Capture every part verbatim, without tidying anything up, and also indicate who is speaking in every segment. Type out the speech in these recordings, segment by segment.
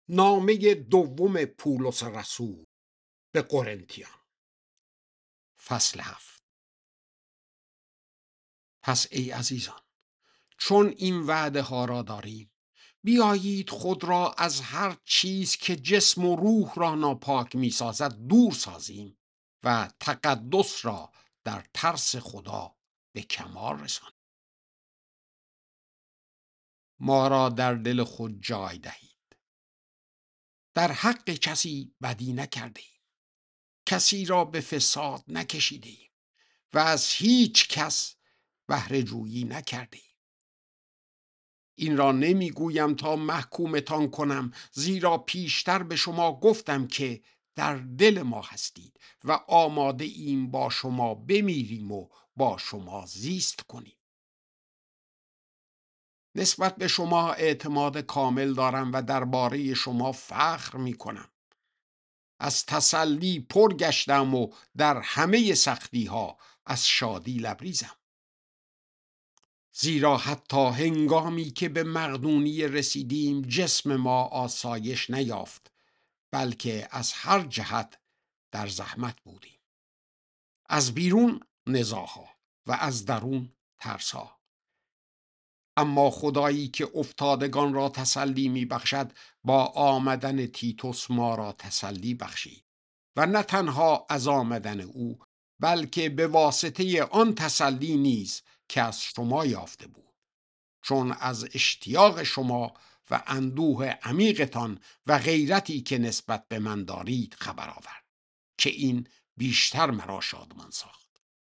Speaker 1: نامه دوم پولس رسول به قرنتیان، فصل هفت. پس ای عزیزان، چون این وعده ها را داریم، بیایید خود را از هر چیز که جسم و روح را ناپاک می سازد دور سازیم و تقدس را در ترس خدا به کمال رسانیم. ما را در دل خود جای دهید. در حق کسی بدی نکرده ایم، کسی را به فساد نکشیده ایم و از هیچ کس بهره جویی نکرده ایم. این را نمی گویم تا محکومتان کنم، زیرا پیشتر به شما گفتم که در دل ما هستید و آماده ایم با شما بمیریم و با شما زیست کنیم. نسبت به شما اعتماد کامل دارم و درباره شما فخر می کنم. از تسلی پر گشتم و در همه سختی ها از شادی لبریزم. زیرا حتی هنگامی که به مقدونی رسیدیم جسم ما آسایش نیافت، بلکه از هر جهت در زحمت بودیم. از بیرون نزاها و از درون ترسا. اما خدایی که افتادگان را تسلی می بخشد با آمدن تیتوس ما را تسلی بخشید و نه تنها از آمدن او بلکه به واسطه آن تسلی نیز که از شما یافته بود، چون از اشتیاق شما و اندوه عمیقتان و غیرتی که نسبت به من دارید خبر آورد که این بیشتر مرا شادمان ساخت.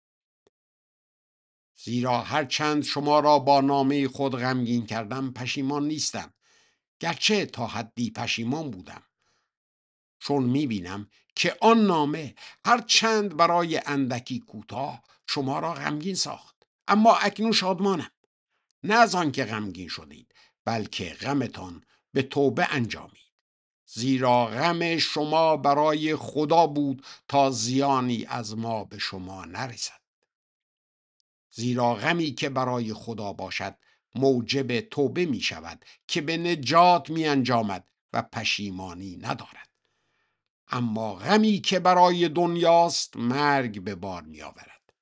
Speaker 1: زیرا هر چند شما را با نامه خود غمگین کردم پشیمان نیستم، گرچه تا حدی پشیمان بودم، چون میبینم که آن نامه هر چند برای اندکی کوتاه شما را غمگین ساخت، اما اکنون شادمانم، نه از آن که غمگین شدید بلکه غمتان به توبه انجامید. زیرا غم شما برای خدا بود تا زیانی از ما به شما نرسد. زیرا غمی که برای خدا باشد موجب توبه می شود که به نجات می انجامد و پشیمانی ندارد. اما غمی که برای دنیاست مرگ به بار می آورد.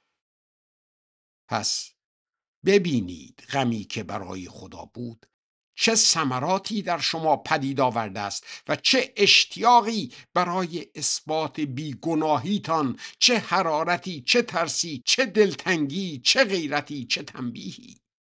Speaker 1: پس ببینید غمی که برای خدا بود چه ثمراتی در شما پدید آورده است و چه اشتیاقی برای اثبات بیگناهیتان، چه حرارتی، چه ترسی، چه دلتنگی، چه غیرتی، چه تنبیهی.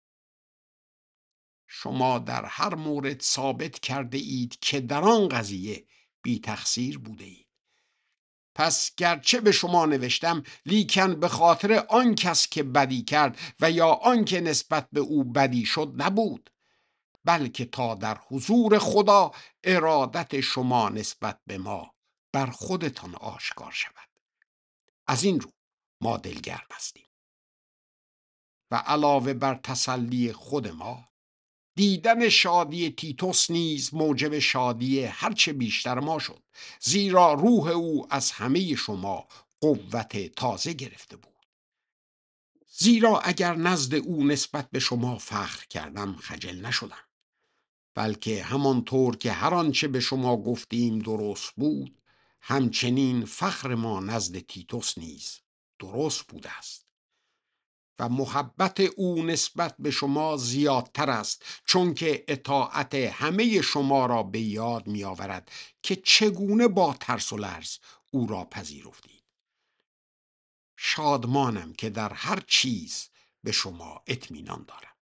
Speaker 1: شما در هر مورد ثابت کرده اید که در آن قضیه بی تقصیر بوده اید. پس گرچه به شما نوشتم، لیکن به خاطر آن کس که بدی کرد و یا آن که نسبت به او بدی شد نبود، بلکه تا در حضور خدا ارادت شما نسبت به ما بر خودتان آشکار شود. از این رو ما دلگرم هستیم و علاوه بر تسلی خود ما، دیدن شادی تیتوس نیز موجب شادی هرچه بیشتر ما شد، زیرا روح او از همه شما قوت تازه گرفته بود. زیرا اگر نزد او نسبت به شما فخر کردم خجل نشدم، بلکه همانطور که هر آنچه به شما گفتیم درست بود، همچنین فخر ما نزد تیتوس نیز درست بوده است و محبت او نسبت به شما زیادتر است، چون که اطاعت همه شما را به یاد می آورد که چگونه با ترس و لرز او را پذیرفتید. شادمانم که در هر چیز به شما اطمینان دارم.